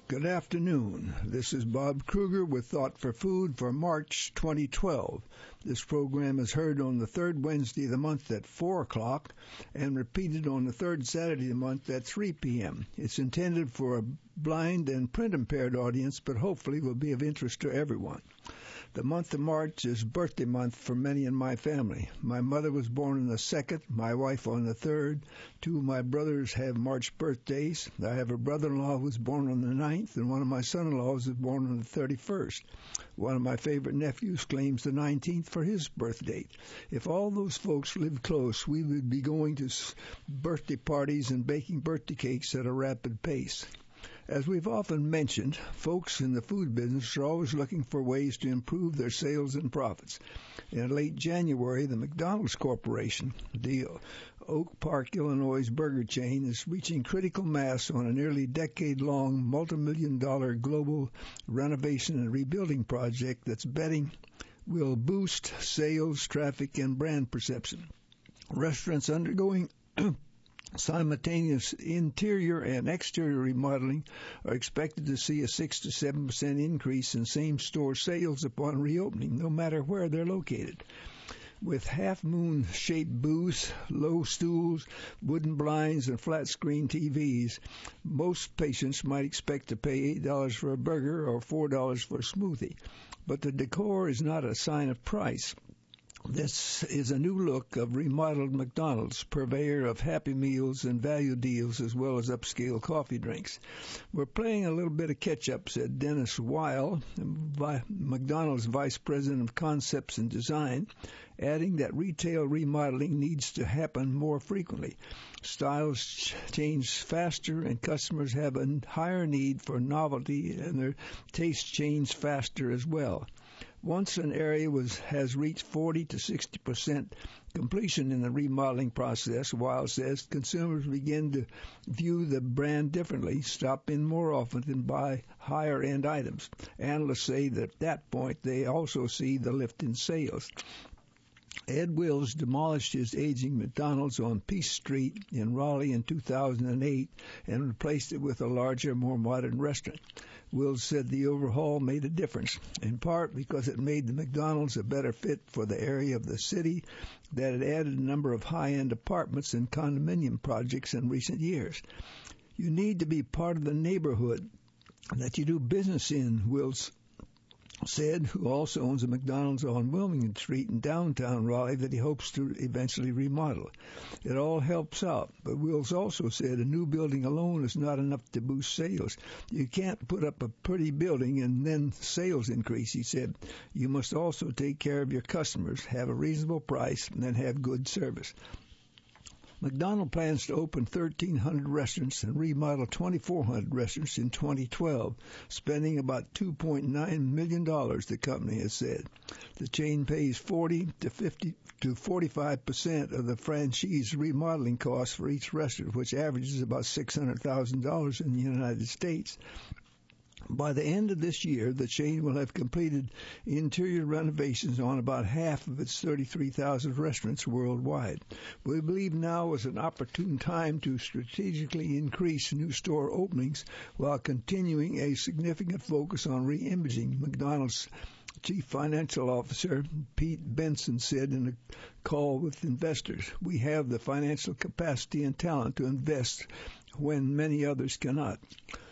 Good afternoon. This is Bob Kruger with Thought for Food for March 2012. This program is heard on the third Wednesday of the month at 4 o'clock and repeated on the third Saturday of the month at 3 p.m. It's intended for a blind and print-impaired audience, but hopefully will be of interest to everyone. The month of March is birthday month for many in my family. My mother was born on the 2nd, my wife on the 3rd. Two of my brothers have March birthdays. I have a brother-in-law who was born on the 9th, and one of my son-in-laws was born on the 31st. One of my favorite nephews claims the 19th for his birth date. If all those folks lived close, we would be going to birthday parties and baking birthday cakes at a rapid pace. As we've often mentioned, folks in the food business are always looking for ways to improve their sales and profits. In late January, the McDonald's Corporation, the Oak Park, Illinois burger chain, is reaching critical mass on a nearly decade-long, multi-million-dollar global renovation and rebuilding project that's betting will boost sales, traffic, and brand perception. Restaurants undergoing simultaneous interior and exterior remodeling are expected to see a 6 to 7% increase in same-store sales upon reopening, no matter where they're located. With half-moon-shaped booths, low stools, wooden blinds, and flat-screen TVs, most patients might expect to pay $8 for a burger or $4 for a smoothie. But the decor is not a sign of price. This is a new look of remodeled McDonald's, purveyor of Happy Meals and value deals as well as upscale coffee drinks. We're playing a little bit of catch-up, said Dennis Weil, McDonald's Vice President of Concepts and Design, adding that retail remodeling needs to happen more frequently. Styles change faster and customers have a higher need for novelty and their tastes change faster as well. Once an area has reached 40 to 60% completion in the remodeling process, Weil says consumers begin to view the brand differently, stop in more often, and buy higher-end items. Analysts say that at that point they also see the lift in sales. Ed Wills demolished his aging McDonald's on Peace Street in Raleigh in 2008 and replaced it with a larger, more modern restaurant. Wills said the overhaul made a difference, in part because it made the McDonald's a better fit for the area of the city that had added a number of high-end apartments and condominium projects in recent years. You need to be part of the neighborhood that you do business in, Wills said, who also owns a McDonald's on Wilmington Street in downtown Raleigh that he hopes to eventually remodel. It all helps out, but Wills also said a new building alone is not enough to boost sales. You can't put up a pretty building and then sales increase, he said. You must also take care of your customers, have a reasonable price, and then have good service. McDonald's plans to open 1,300 restaurants and remodel 2,400 restaurants in 2012, spending about $2.9 million, the company has said. The chain pays 40 to 50 to 45% of the franchise remodeling costs for each restaurant, which averages about $600,000 in the United States. By the end of this year, the chain will have completed interior renovations on about half of its 33,000 restaurants worldwide. We believe now is an opportune time to strategically increase new store openings while continuing a significant focus on re-imaging. McDonald's Chief Financial Officer Pete Benson said in a call with investors, "We have the financial capacity and talent to invest when many others cannot."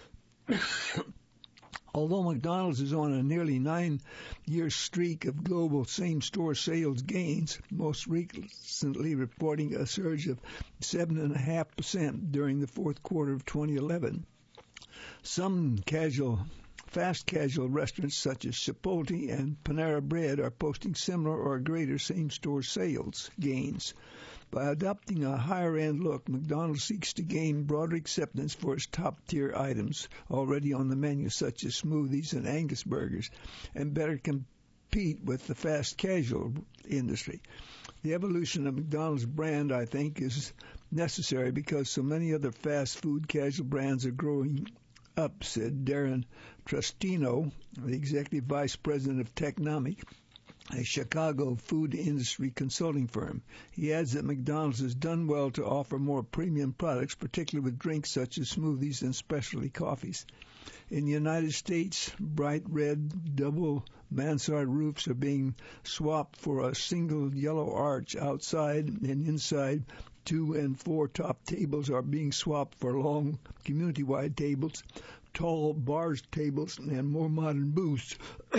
Although McDonald's is on a nearly 9-year streak of global same-store sales gains, most recently reporting a surge of 7.5% during the fourth quarter of 2011, some fast casual restaurants such as Chipotle and Panera Bread are posting similar or greater same-store sales gains. By adopting a higher-end look, McDonald's seeks to gain broader acceptance for its top-tier items already on the menu, such as smoothies and Angus burgers, and better compete with the fast casual industry. The evolution of McDonald's brand, I think, is necessary because so many other fast food casual brands are growing up, said Darren Trustino, the Executive Vice President of Technomic, a Chicago food industry consulting firm. He adds that McDonald's has done well to offer more premium products, particularly with drinks such as smoothies and specialty coffees. In the United States, bright red double mansard roofs are being swapped for a single yellow arch outside, and inside 2 and 4 top tables are being swapped for long community-wide tables, tall bars tables, and more modern booths.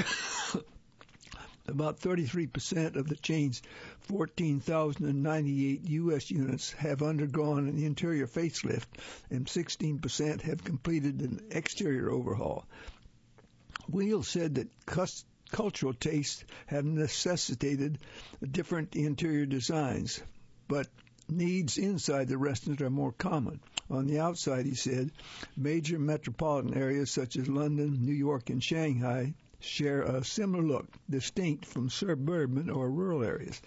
About 33% of the chain's 14,098 U.S. units have undergone an interior facelift, and 16% have completed an exterior overhaul. Wheel said that cultural tastes have necessitated different interior designs, but needs inside the restaurant are more common. On the outside, he said, major metropolitan areas such as London, New York, and Shanghai share a similar look, distinct from suburban or rural areas.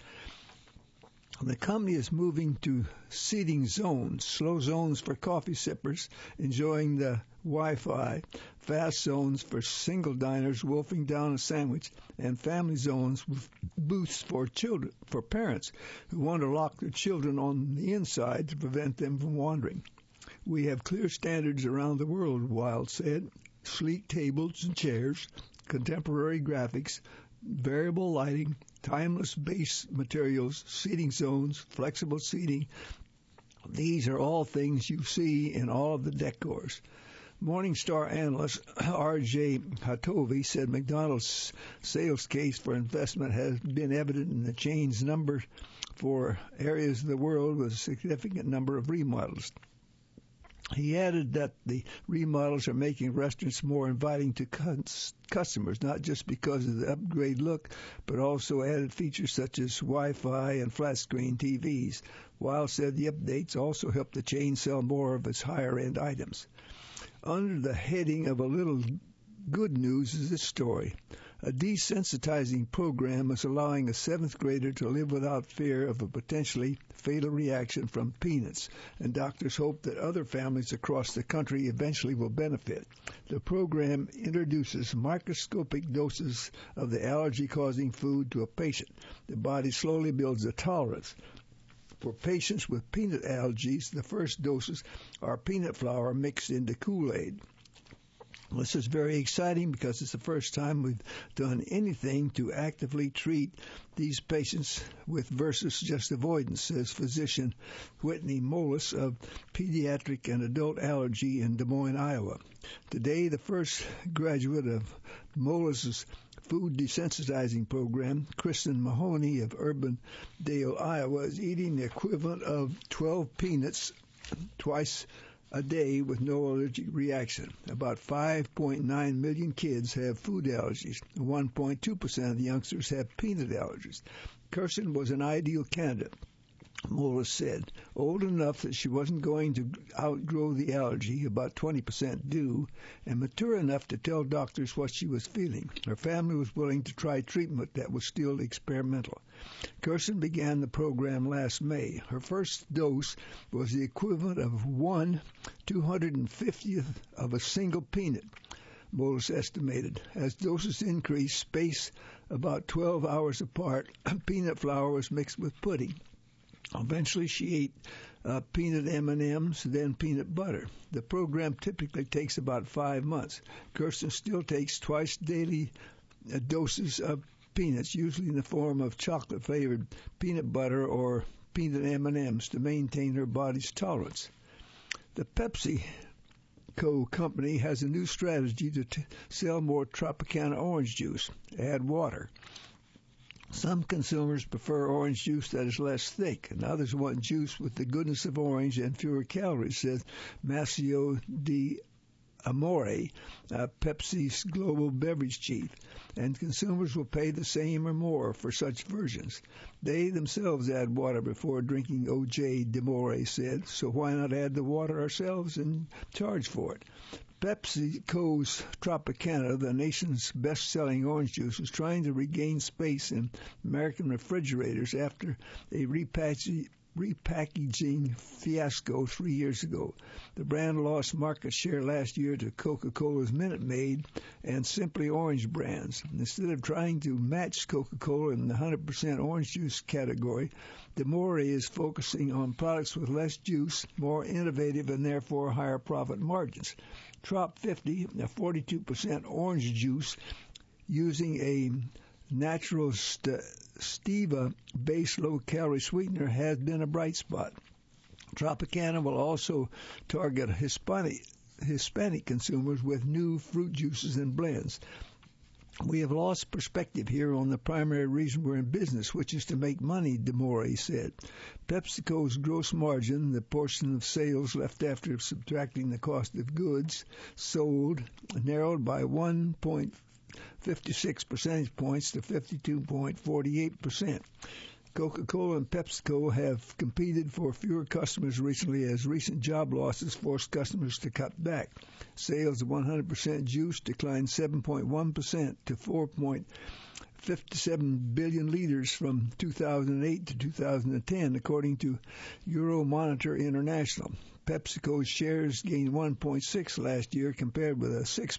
The company is moving to seating zones, slow zones for coffee sippers enjoying the Wi-Fi, fast zones for single diners wolfing down a sandwich, and family zones with booths for children, for parents who want to lock their children on the inside to prevent them from wandering. We have clear standards around the world, Wild said. Sleek tables and chairs, contemporary graphics, variable lighting, timeless base materials, seating zones, flexible seating. These are all things you see in all of the decors. Morningstar analyst R.J. Hatovi said McDonald's sales case for investment has been evident in the chain's number for areas of the world with a significant number of remodels. He added that the remodels are making restaurants more inviting to customers, not just because of the upgrade look, but also added features such as Wi-Fi and flat-screen TVs. Weil said the updates also help the chain sell more of its higher-end items. Under the heading of a little good news is this story. A desensitizing program is allowing a 7th grader to live without fear of a potentially fatal reaction from peanuts, and doctors hope that other families across the country eventually will benefit. The program introduces microscopic doses of the allergy-causing food to a patient. The body slowly builds a tolerance. For patients with peanut allergies, the first doses are peanut flour mixed into Kool-Aid. This is very exciting because it's the first time we've done anything to actively treat these patients with versus just avoidance, says physician Whitney Moelis of Pediatric and Adult Allergy in Des Moines, Iowa. Today, the first graduate of Moelis' food desensitizing program, Kristen Mahoney of Urbandale, Iowa, is eating the equivalent of 12 peanuts twice a day with no allergic reaction. About 5.9 million kids have food allergies. 1.2% of the youngsters have peanut allergies. Kirsten was an ideal candidate, Moelis said. Old enough that she wasn't going to outgrow the allergy, about 20% do, and mature enough to tell doctors what she was feeling. Her family was willing to try treatment that was still experimental. Kirsten began the program last May. Her first dose was the equivalent of 1/250th of a single peanut, Moelis estimated. As doses increased, spaced about 12 hours apart, peanut flour was mixed with pudding. Eventually, she ate peanut M&Ms, then peanut butter. The program typically takes about 5 months. Kirsten still takes twice daily doses of peanuts, usually in the form of chocolate-flavored peanut butter or peanut M&Ms, to maintain her body's tolerance. The PepsiCo company has a new strategy to sell more Tropicana orange juice. Add water. Some consumers prefer orange juice that is less thick, and others want juice with the goodness of orange and fewer calories, says Macio de Amore, Pepsi's global beverage chief, and consumers will pay the same or more for such versions. They themselves add water before drinking, O.J. Demore said, so why not add the water ourselves and charge for it? PepsiCo's Tropicana, the nation's best-selling orange juice, is trying to regain space in American refrigerators after a repackaging fiasco 3 years ago. The brand lost market share last year to Coca-Cola's Minute Maid and Simply Orange brands. Instead of trying to match Coca-Cola in the 100% orange juice category, Demore is focusing on products with less juice, more innovative, and therefore higher profit margins. Trop 50, a 42% orange juice using a natural stevia-based low-calorie sweetener, has been a bright spot. Tropicana will also target Hispanic consumers with new fruit juices and blends. We have lost perspective here on the primary reason we're in business, which is to make money, Demore said. PepsiCo's gross margin, the portion of sales left after subtracting the cost of goods sold, narrowed by 1.56 percentage points to 52.48%. Coca-Cola and PepsiCo have competed for fewer customers recently as recent job losses forced customers to cut back. Sales of 100% juice declined 7.1% to 4.57 billion liters from 2008 to 2010, according to Euromonitor International. PepsiCo's shares gained 1.6 last year compared with a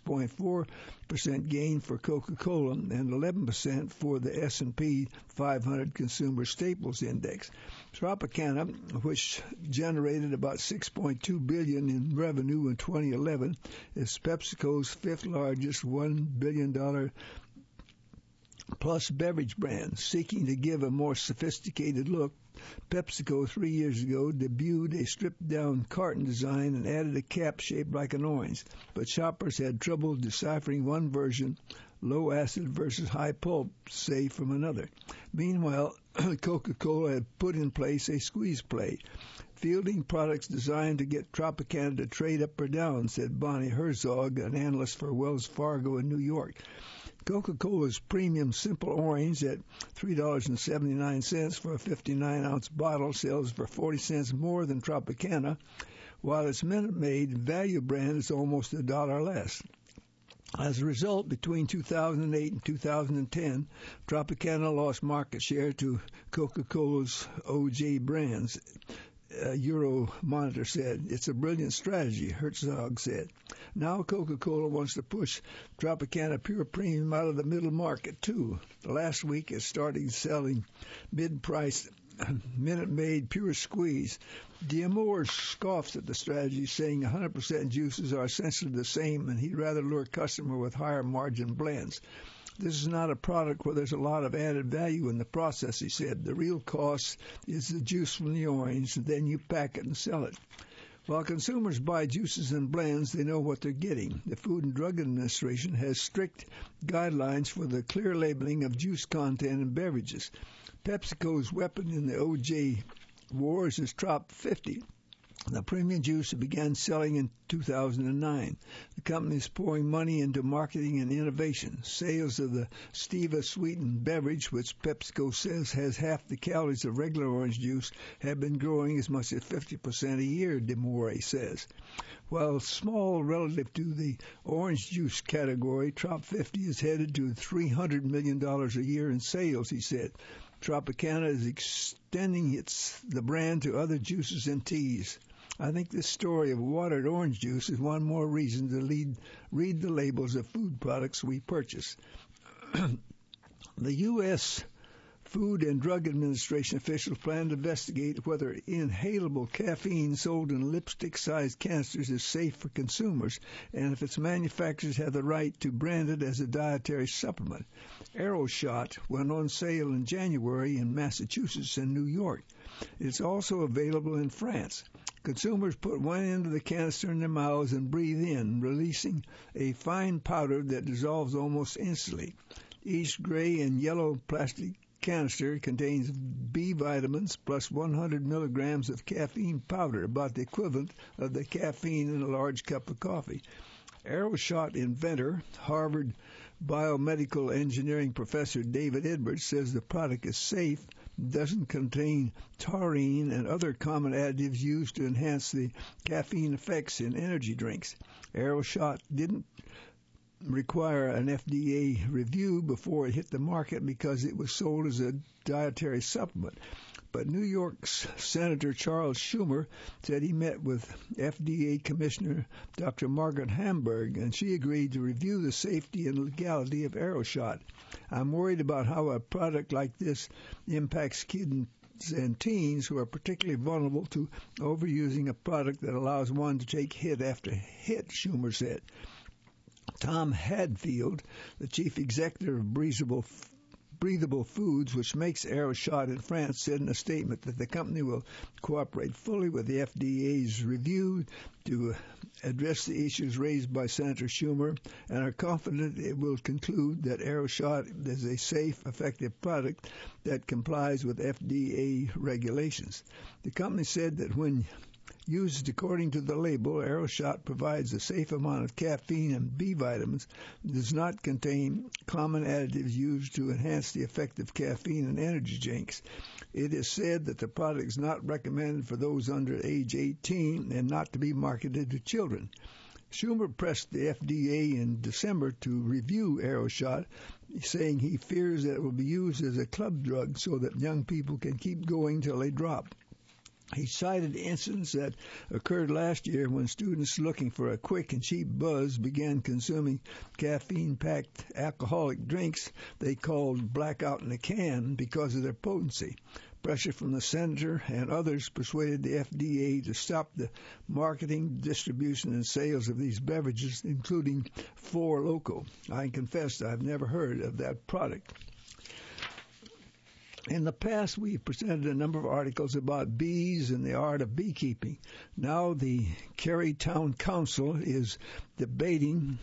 6.4% gain for Coca-Cola and 11% for the S&P 500 Consumer Staples Index. Tropicana, which generated about $6.2 billion in revenue in 2011, is PepsiCo's fifth largest $1 billion plus beverage brand. Seeking to give a more sophisticated look, PepsiCo 3 years ago debuted a stripped-down carton design and added a cap shaped like an orange, but shoppers had trouble deciphering one version, low acid versus high pulp, say, from another. Meanwhile, Coca-Cola had put in place a squeeze play, fielding products designed to get Tropicana to trade up or down, said Bonnie Herzog, an analyst for Wells Fargo in New York. Coca-Cola's premium Simple Orange at $3.79 for a 59-ounce bottle sells for 40 cents more than Tropicana, while its Minute Maid value brand is almost $1 less. As a result, between 2008 and 2010, Tropicana lost market share to Coca-Cola's OJ brands. Euromonitor said. It's a brilliant strategy, Herzog said. Now Coca-Cola wants to push Tropicana Pure Premium out of the middle market, too. Last week it started selling mid-priced Minute Maid Pure Squeeze. Demore scoffs at the strategy, saying 100% juices are essentially the same, and he'd rather lure customer with higher margin blends. This is not a product where there's a lot of added value in the process, he said. The real cost is the juice from the orange, and then you pack it and sell it. While consumers buy juices and blends, they know what they're getting. The Food and Drug Administration has strict guidelines for the clear labeling of juice content in beverages. PepsiCo's weapon in the OJ wars is Trop 50. The premium juice began selling in 2009. The company is pouring money into marketing and innovation. Sales of the stevia-sweetened beverage, which PepsiCo says has half the calories of regular orange juice, have been growing as much as 50% a year, Demore says. While small relative to the orange juice category, Trop 50 is headed to $300 million a year in sales, he said. Tropicana is extending the brand to other juices and teas. I think this story of watered orange juice is one more reason to read the labels of food products we purchase. The U.S. Food and Drug Administration officials plan to investigate whether inhalable caffeine sold in lipstick-sized canisters is safe for consumers and if its manufacturers have the right to brand it as a dietary supplement. AeroShot went on sale in January in Massachusetts and New York. It's also available in France. Consumers put one end of the canister in their mouths and breathe in, releasing a fine powder that dissolves almost instantly. Each gray and yellow plastic canister contains B vitamins plus 100 milligrams of caffeine powder, about the equivalent of the caffeine in a large cup of coffee. AeroShot inventor, Harvard biomedical engineering professor David Edwards, says the product is safe, doesn't contain taurine and other common additives used to enhance the caffeine effects in energy drinks. AeroShot didn't require an FDA review before it hit the market because it was sold as a dietary supplement. But New York's Senator Charles Schumer said he met with FDA Commissioner Dr. Margaret Hamburg, and she agreed to review the safety and legality of AeroShot. I'm worried about how a product like this impacts kids and teens who are particularly vulnerable to overusing a product that allows one to take hit after hit, Schumer said. Tom Hadfield, the chief executive of Breathable Foods, which makes AeroShot in France, said in a statement that the company will cooperate fully with the FDA's review to address the issues raised by Senator Schumer and are confident it will conclude that AeroShot is a safe, effective product that complies with FDA regulations. The company said that when used according to the label, AeroShot provides a safe amount of caffeine and B vitamins, does not contain common additives used to enhance the effect of caffeine and energy drinks. It is said that the product is not recommended for those under age 18 and not to be marketed to children. Schumer pressed the FDA in December to review AeroShot, saying he fears that it will be used as a club drug so that young people can keep going till they drop. He cited incidents that occurred last year when students looking for a quick and cheap buzz began consuming caffeine-packed alcoholic drinks they called blackout in a can because of their potency. Pressure from the senator and others persuaded the FDA to stop the marketing, distribution, and sales of these beverages, including Four Loko. I confess I've never heard of that product. In the past, we've presented a number of articles about bees and the art of beekeeping. Now the Cary Town Council is debating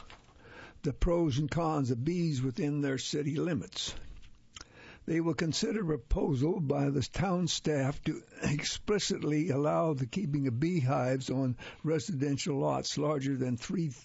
the pros and cons of bees within their city limits. They will consider a proposal by the town staff to explicitly allow the keeping of beehives on residential lots larger than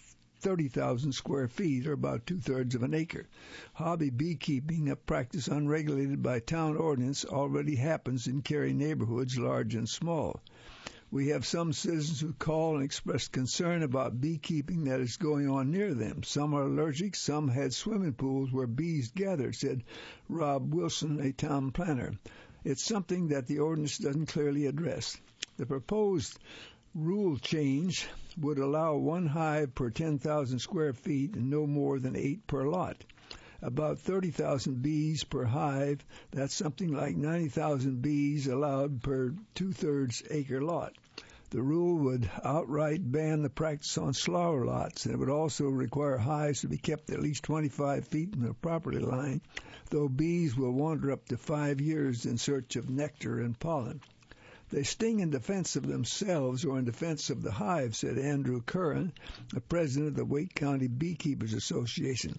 30,000 square feet, or about 2/3 of an acre. Hobby beekeeping, a practice unregulated by town ordinance, already happens in Cary neighborhoods, large and small. We have some citizens who call and express concern about beekeeping that is going on near them. Some are allergic, some had swimming pools where bees gather, said Rob Wilson, a town planner. It's something that the ordinance doesn't clearly address. The proposed rule change would allow one hive per 10,000 square feet and no more than 8 per lot. About 30,000 bees per hive, that's something like 90,000 bees allowed per 2/3 acre lot. The rule would outright ban the practice on smaller lots, and it would also require hives to be kept at least 25 feet from the property line, though bees will wander up to 5 years in search of nectar and pollen. They sting in defense of themselves or in defense of the hive, said Andrew Curran, the president of the Wake County Beekeepers Association.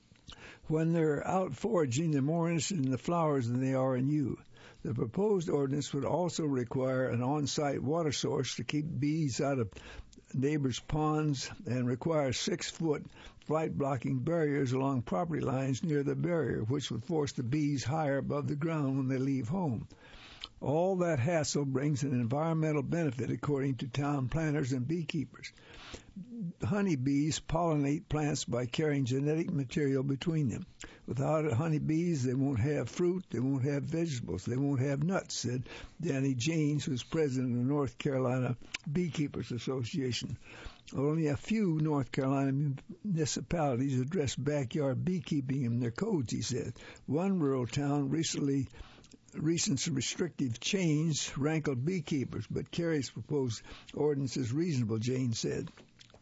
When they're out foraging, they're more interested in the flowers than they are in you. The proposed ordinance would also require an on-site water source to keep bees out of neighbors' ponds and require 6-foot flight-blocking barriers along property lines near the barrier, which would force the bees higher above the ground when they leave home. All that hassle brings an environmental benefit, according to town planners and beekeepers. Honeybees pollinate plants by carrying genetic material between them. Without honeybees, they won't have fruit, they won't have vegetables, they won't have nuts, said Danny James, who's president of the North Carolina Beekeepers Association. Only a few North Carolina municipalities address backyard beekeeping in their codes, he said. One rural town recent restrictive change rankled beekeepers, but Cary's proposed ordinance is reasonable, Jane said.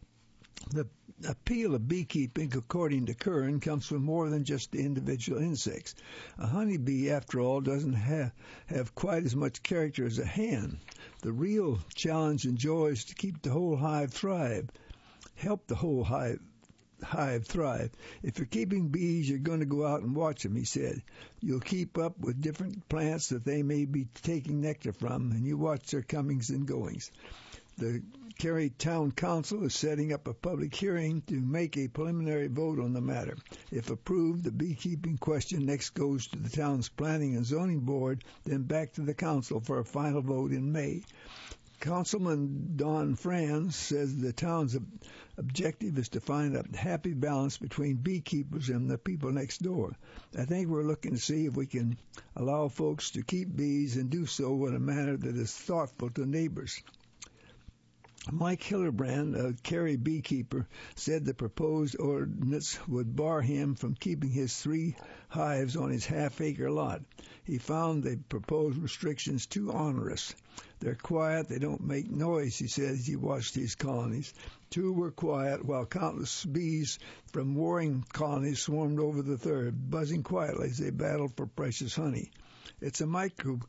The appeal of beekeeping, according to Curran, comes from more than just the individual insects. A honeybee, after all, doesn't have quite as much character as a hen. The real challenge and joy is to keep the whole hive thrive, help the whole hive thrive. If you're keeping bees, you're going to go out and watch them, he said. You'll keep up with different plants that they may be taking nectar from, and you watch their comings and goings. The Cary Town Council is setting up a public hearing to make a preliminary vote on the matter. If approved, the beekeeping question next goes to the town's Planning and Zoning Board, then back to the council for a final vote in May. Councilman Don Franz says the town's objective is to find a happy balance between beekeepers and the people next door. I think we're looking to see if we can allow folks to keep bees and do so in a manner that is thoughtful to neighbors. Mike Hillerbrand, a Cary beekeeper, said the proposed ordinance would bar him from keeping his 3 hives on his half-acre lot. He found the proposed restrictions too onerous. They're quiet, they don't make noise, he said as he watched his colonies. 2 were quiet, while countless bees from warring colonies swarmed over the third, buzzing quietly as they battled for precious honey. It's a microcosm.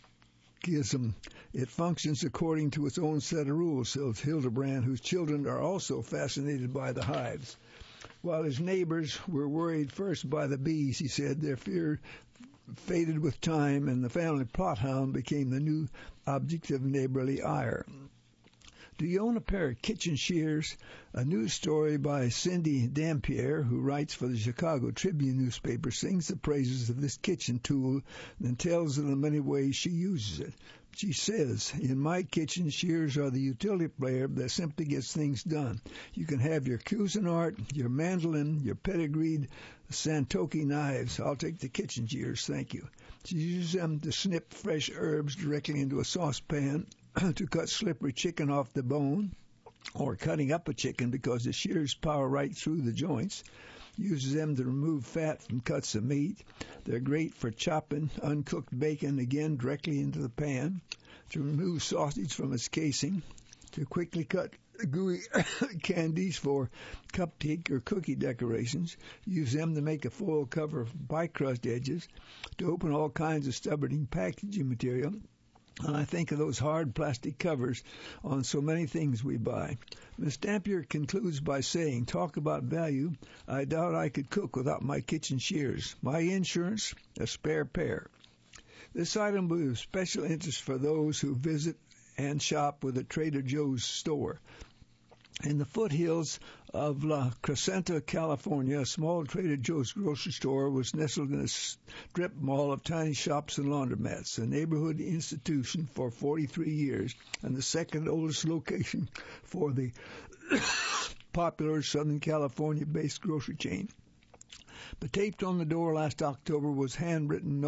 It functions according to its own set of rules, says Hildebrand, whose children are also fascinated by the hives. While his neighbors were worried first by the bees, he said, their fear faded with time, and the family plothound became the new object of neighborly ire. Do you own a pair of kitchen shears? A news story by Cindy Dampier, who writes for the Chicago Tribune newspaper, sings the praises of this kitchen tool and tells of the many ways she uses it. She says, in my kitchen, shears are the utility player that simply gets things done. You can have your Cuisinart, your mandolin, your pedigreed Santoki knives. I'll take the kitchen shears, thank you. She uses them to snip fresh herbs directly into a saucepan, to cut slippery chicken off the bone, or cutting up a chicken because the shears power right through the joints. Uses them to remove fat from cuts of meat. They're great for chopping uncooked bacon again directly into the pan, to remove sausage from its casing, to quickly cut gooey candies for cupcake or cookie decorations. Use them to make a foil cover of pie crust edges, to open all kinds of stubborn packaging material. And I think of those hard plastic covers on so many things we buy. Ms. Dampier concludes by saying, talk about value. I doubt I could cook without my kitchen shears. My insurance, a spare pair. This item will be of special interest for those who visit and shop with a Trader Joe's store. In the foothills of La Crescenta, California, a small Trader Joe's grocery store was nestled in a strip mall of tiny shops and laundromats, a neighborhood institution for 43 years, and the second oldest location for the popular Southern California-based grocery chain. But taped on the door last October was handwritten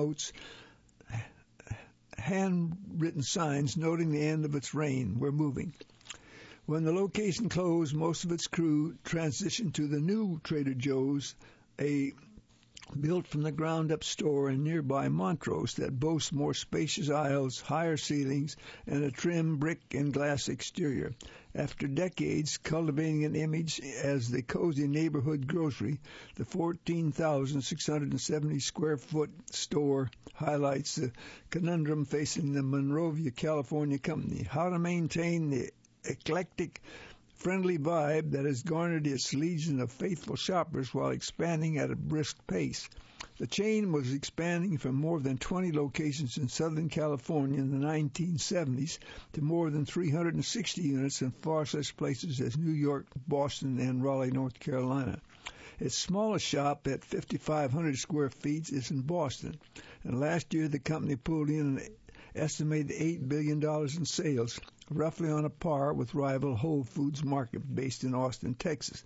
signs noting the end of its reign. We're moving. When the location closed, most of its crew transitioned to the new Trader Joe's, a built-from-the-ground-up store in nearby Montrose that boasts more spacious aisles, higher ceilings, and a trim brick and glass exterior. After decades cultivating an image as the cozy neighborhood grocery, the 14,670 square foot store highlights the conundrum facing the Monrovia, California company: how to maintain the eclectic, friendly vibe that has garnered its legion of faithful shoppers while expanding at a brisk pace. The chain was expanding from more than 20 locations in Southern California in the 1970s to more than 360 units in far such places as New York, Boston, and Raleigh, North Carolina. Its smallest shop at 5,500 square feet is in Boston, and last year the company pulled in an estimated $8 billion in sales, roughly on a par with rival Whole Foods Market based in Austin, Texas.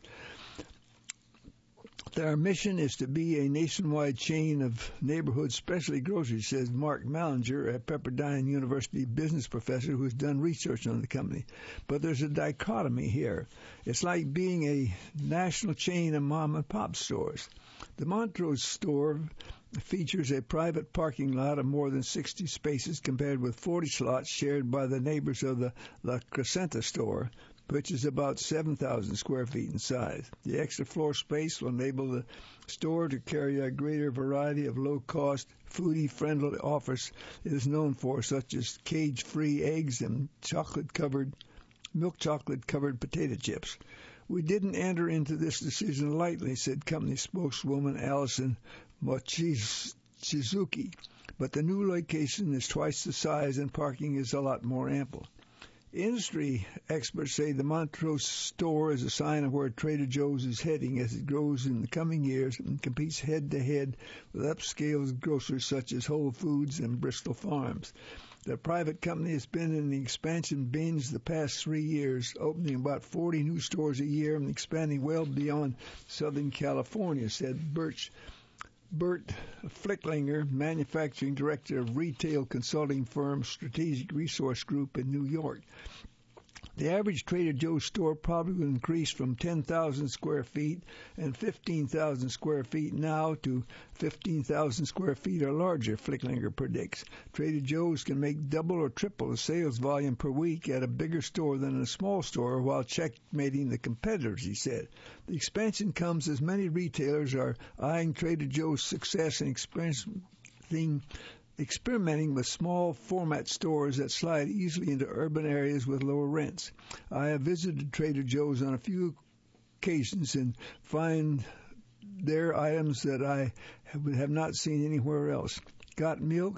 Their mission is to be a nationwide chain of neighborhood specialty groceries, says Mark Mallinger, a Pepperdine University business professor who has done research on the company. But there's a dichotomy here. It's like being a national chain of mom-and-pop stores. The Montrose store features a private parking lot of more than 60 spaces compared with 40 slots shared by the neighbors of the La Crescenta store, which is about 7,000 square feet in size. The extra floor space will enable the store to carry a greater variety of low-cost, foodie-friendly offers it is known for, such as cage-free eggs and milk chocolate-covered potato chips. We didn't enter into this decision lightly, said company spokeswoman Allison Mochizuki, but the new location is twice the size and parking is a lot more ample. Industry experts say the Montrose store is a sign of where Trader Joe's is heading as it grows in the coming years and competes head-to-head with upscale grocers such as Whole Foods and Bristol Farms. The private company has been in the expansion binge the past 3 years, opening about 40 new stores a year and expanding well beyond Southern California, said Bert Flicklinger, manufacturing director of retail consulting firm Strategic Resource Group in New York. The average Trader Joe's store probably will increase from 10,000 square feet and 15,000 square feet now to 15,000 square feet or larger, Flicklinger predicts. Trader Joe's can make double or triple the sales volume per week at a bigger store than a small store while checkmating the competitors, he said. The expansion comes as many retailers are eyeing Trader Joe's success and experimenting with small format stores that slide easily into urban areas with lower rents. I have visited Trader Joe's on a few occasions and find there items that I have not seen anywhere else. Got milk?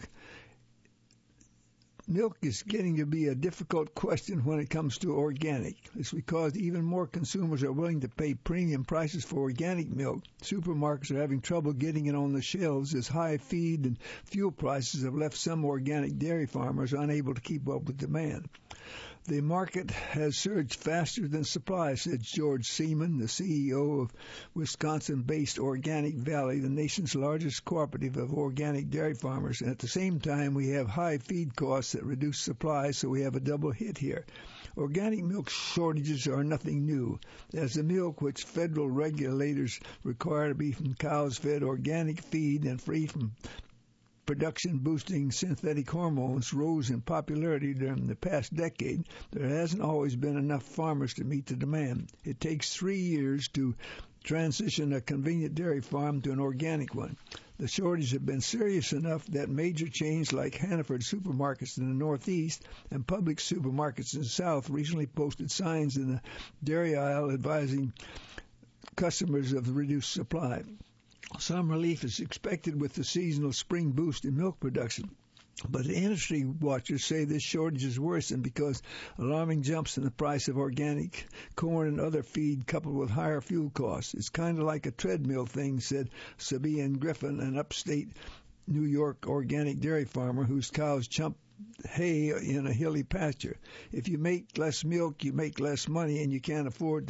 Milk is getting to be a difficult question when it comes to organic. It's because even more consumers are willing to pay premium prices for organic milk. Supermarkets are having trouble getting it on the shelves as high feed and fuel prices have left some organic dairy farmers unable to keep up with demand. The market has surged faster than supply, said George Seaman, the CEO of Wisconsin-based Organic Valley, the nation's largest cooperative of organic dairy farmers. And at the same time, we have high feed costs that reduce supply, so we have a double hit here. Organic milk shortages are nothing new, as the milk which federal regulators require to be from cows fed organic feed and free from production-boosting synthetic hormones rose in popularity during the past decade, there hasn't always been enough farmers to meet the demand. It takes 3 years to transition a convenient dairy farm to an organic one. The shortage has been serious enough that major chains like Hannaford supermarkets in the Northeast and Publix supermarkets in the South recently posted signs in the dairy aisle advising customers of the reduced supply. Some relief is expected with the seasonal spring boost in milk production. But the industry watchers say this shortage is worsened because alarming jumps in the price of organic corn and other feed coupled with higher fuel costs. It's kind of like a treadmill thing, said Sabian Griffin, an upstate New York organic dairy farmer whose cows chump hay in a hilly pasture. If you make less milk, you make less money, and you can't afford to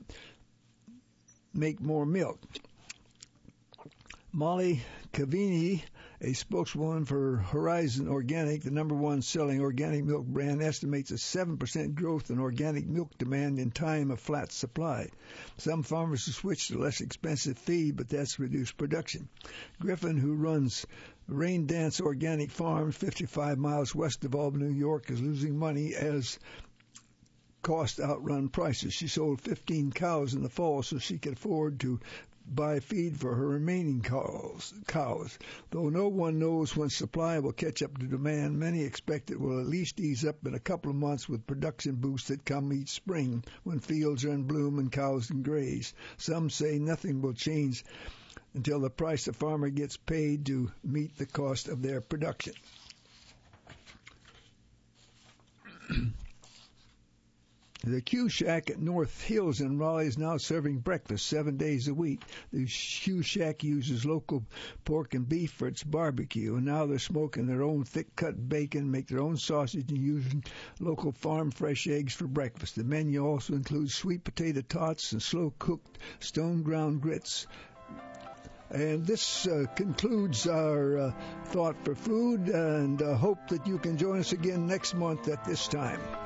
make more milk. Molly Cavini, a spokeswoman for Horizon Organic, the number one selling organic milk brand, estimates a 7% growth in organic milk demand in time of flat supply. Some farmers have switched to less expensive feed, but that's reduced production. Griffin, who runs Rain Dance Organic Farms 55 miles west of Albany, New York, is losing money as costs outrun prices. She sold 15 cows in the fall so she could afford to buy feed for her remaining cows. Though no one knows when supply will catch up to demand, many expect it will at least ease up in a couple of months with production boosts that come each spring when fields are in bloom and cows can graze. Some say nothing will change until the price the farmer gets paid to meet the cost of their production. The Q Shack at North Hills in Raleigh is now serving breakfast 7 days a week. The Q Shack uses local pork and beef for its barbecue, and now they're smoking their own thick-cut bacon, make their own sausage, and using local farm fresh eggs for breakfast. The menu also includes sweet potato tots and slow-cooked stone-ground grits. And this concludes our Thought for Food, and hope that you can join us again next month at this time.